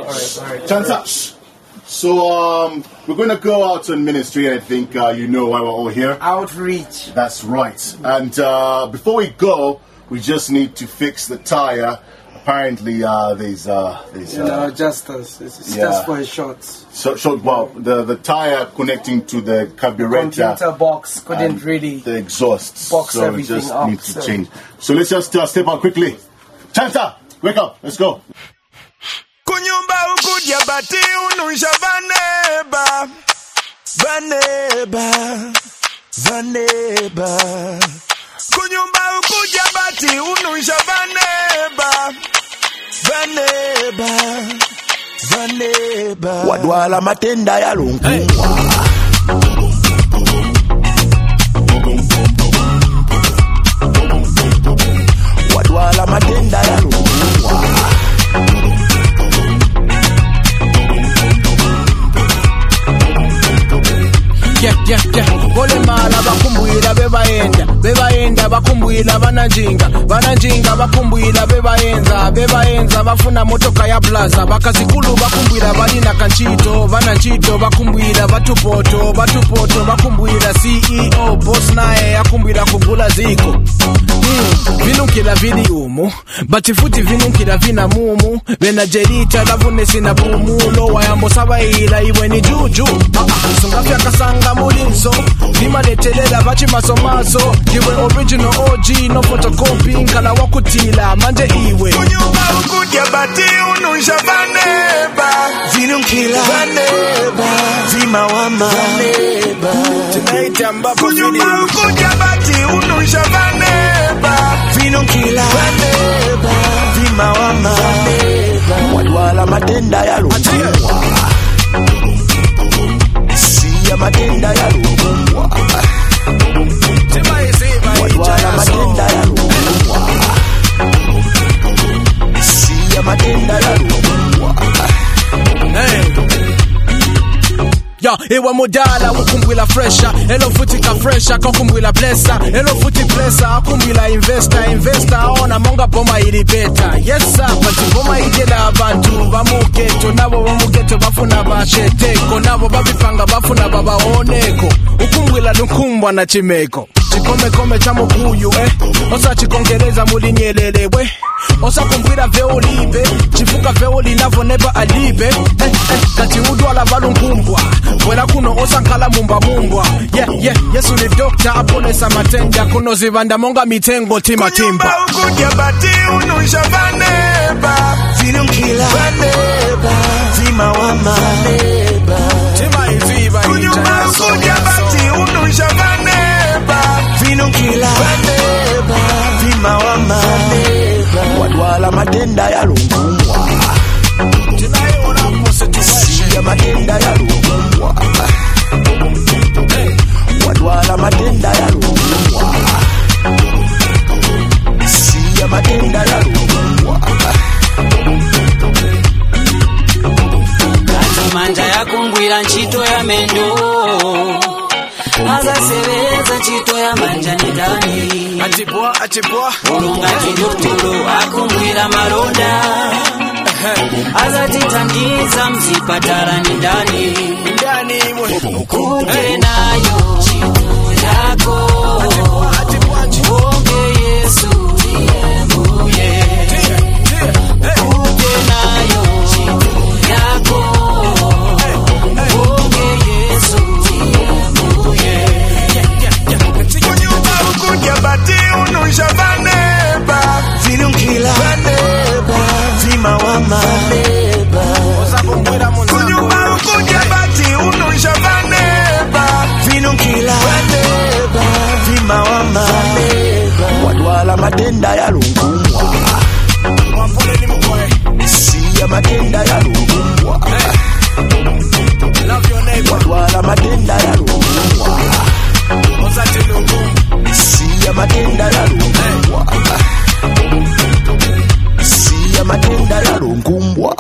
right. Chance. So we're going to go out on ministry, and I think you know why we're all here. Outreach. That's right. And before we go, we just need to fix the tire. Apparently, there's adjusters. It's just for a short. So well, the tire connecting to the carburetor. Computer box couldn't really. The exhaust. Box so everything we just up. need to change. So let's just step out quickly. Chanta, wake up. Let's go. Kunyumba ukuja bati unusha vaneba. Kunyumba ukuja bati unusha vaneba. Wadwala matenda ya lungua. Wadwala matenda ya lungua. Bole mala bakumbwila bebayenda bakumbwila bananjinga bakumbwila bebayenza bafuna motoka ya plaza bakazikulu bakumbwila balina kanchito bananchito bakumbwila batupoto bakumbwila CEO boss naye yakumbwila kugula ziko vinunkila vili umu batifuti vinunkila vina mumu benajerita lavunesi na bumulo wayambo sabaila iwe ni juju sungafya kasanga mulinso vimaletelela vachi masomaso iwe original OG no photocopy nkala wakutila manje iwe kunyumba ukudya bati unusha vaneba vinunkila vaneba vimawama vaneba tonight ambapo kunyumba ukudya bati unusha vaneba vinunkila vaneba vimawama vaneba wadwala matenda ya lungua siya matenda ya lungua wadwala matenda ya lungua siya matenda ya lungua Yo, iwe mudala ukumbwila fresha elo futi ka fresha kakumbwila blessa elo futi blessa akumbwila investor ona monga boma ili beta yes sir but boma igela abantu bamugeto nabo bamugeto bafuna basheteko nabo babipanga bafuna babaoneko ukumbwila lukumbwa na chimeko chikome cha mukuyu osa chikongereza mulinyelelewe osa kumbwila veolibe chifuka veoli navo neba alibe kati udwala balunkumbwa wela kuno osa nkala mumbwa yesu ni doctor aponesa matenda kuno zivanda monga mitengo timba kunyumba ukudya bati unusha vaneba vinunkila vaneba vimawama vaneba tima iviva kunyumba ukudya bati unusha vaneba vinunkila vaneba vimawama vaneba wadwala matenda ya lungua siya matenda ya lungua wadwala matenda ya lungua siya matenda ya lungua manja yakumbwira nchito ya mendo azasebeza nchito ya manja nidani atibwa olunga kidotolo akumbwira malonda azatitangiza mzipatara nidani ukute nayo nchito yako onge Yesu mbuye ukute nayo nchito yako onge Yesu mbuye kunyumba ukudya bati unusha vaneba vinunkila vaneba vimawama vaneba kunyumba ukudya bati unusha vaneba vinunkila vaneba vimawama vaneba wadwala matenda ya lungua siya matenda ya lungua wadwala matenda ya lungua siya matenda ya lungua siya matenda ya lungua.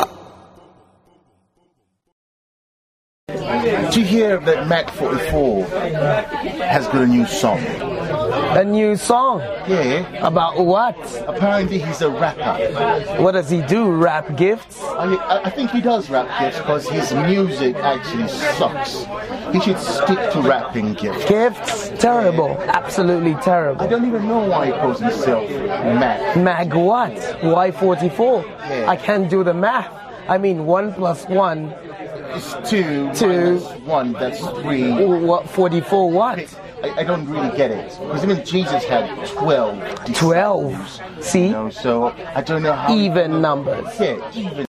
To hear that Mac 44 has got a new song, A new song? Yeah. About what? Apparently he's a rapper. What does he do? Rap gifts? I think he does rap gifts because his music actually sucks. He should stick to rapping gifts. Gifts? Terrible. Absolutely I terrible. don't even know why he calls himself Mac. Mag what? Why 44? Yeah. I can't do the math. I mean, 1 + 1. It's 2 Two. minus 1, that's 3. What? 44 what? I don't really get it. Because even Jesus had 12 disciples. 12. See? You know, so I don't know how... Even numbers. Yeah, even.